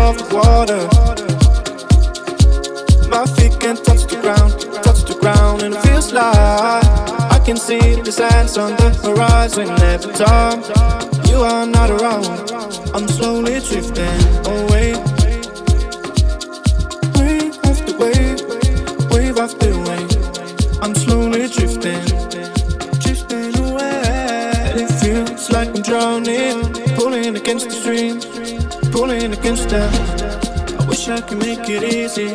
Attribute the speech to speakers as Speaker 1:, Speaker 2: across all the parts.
Speaker 1: above the water. My feet can't touch the ground, and it feels like I can see the sands on the horizon. Every time you are not around, I'm slowly drifting away. Wave after wave, wave after wave, I'm slowly drifting away. It feels like I'm drowning, pulling against the stream, pulling against the. I wish I could make it easy.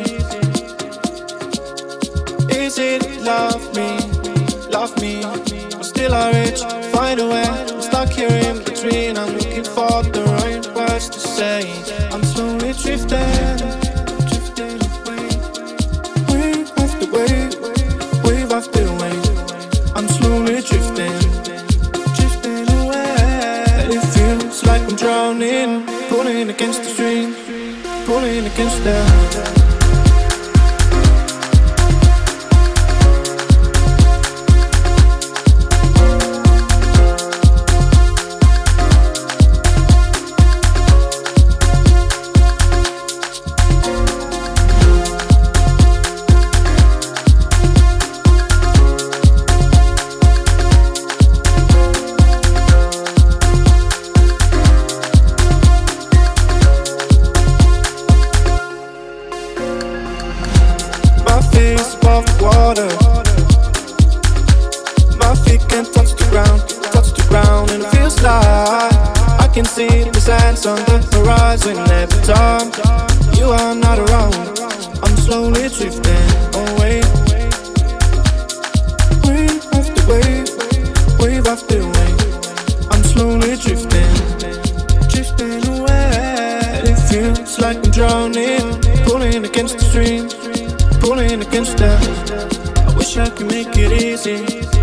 Speaker 1: Easy to love me, but still I reach, find a way. I'm stuck here in between, I'm looking for the right words to say. I'm slowly drifting away. Wave after wave, wave after wave, I'm slowly drifting away. It feels like I'm drowning, pulling against the stream, pulling against the. Above the water, my feet can't touch the ground, and it feels like I can see the sands on the horizon. Every time you are not around, I'm slowly drifting away. Wave after wave, wave after wave, I'm slowly drifting away. It feels like I'm drowning, pulling against the stream, pulling against that. I wish I could make it easy.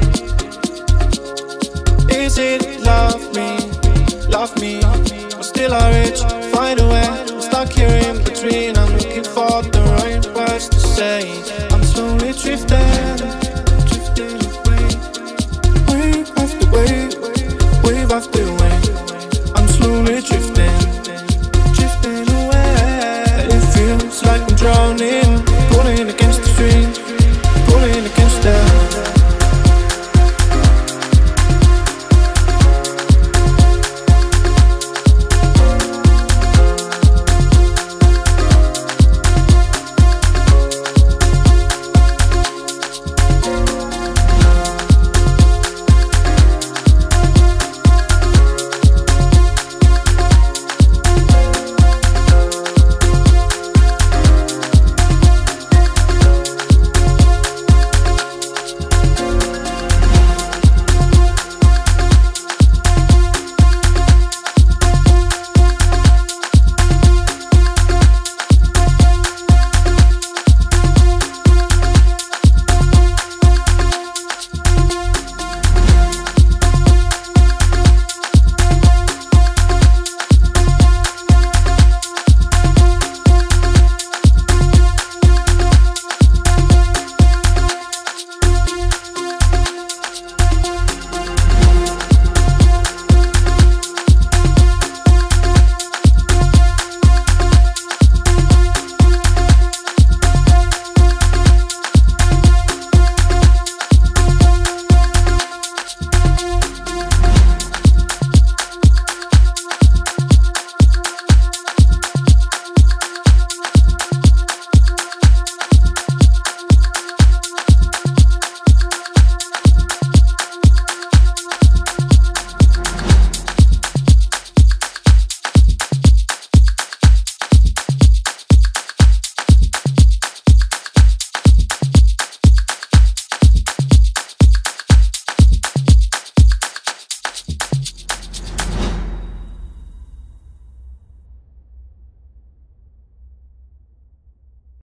Speaker 1: Easy to love me, but still I reach, find a way. I'm stuck here in between, I'm looking for the right words to say. I'm slowly drifting away. Wave after wave, wave after wave, I'm slowly drifting.